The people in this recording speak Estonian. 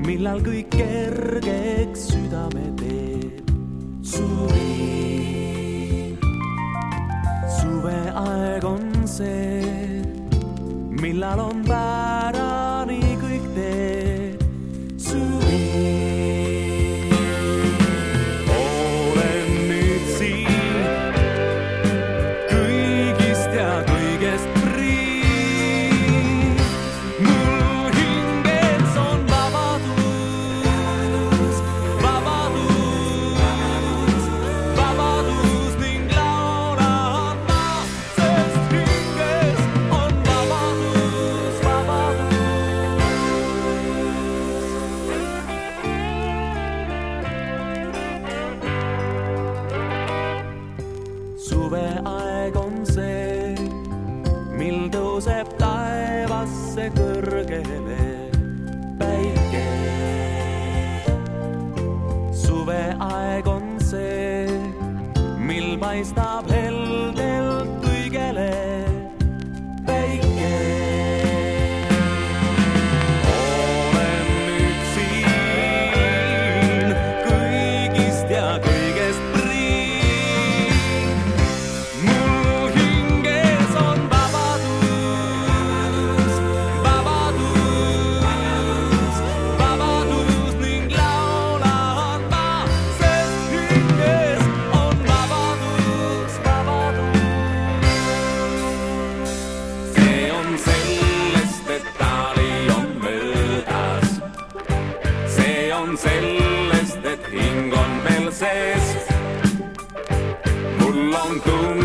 millal kõik kergeks südame teeb. Suvi, suveaeg on see, millal on pärani kõik teeb. Suvi, olen nüüd siin, kõigist ja kõigest prii. Mul hinges on vabadus, vabadus, vabadus ning laulan ma, sest hinges on vabadus, vabadus. Suveaeg on see, mil tõuseb taevasse kõrgele päike. Suveaeg on see, mil paistab heldelt kõigele päike. Olen nüüd siin, kõigist ja kõigest prii. Mul hinges on vabadus, vabadus, vabadus ning laulan ma, sest hinges on vabadus, vabadus. See on sellest, et tali on möödas. See on sellest, et hing on veel sees. Mul on tunne,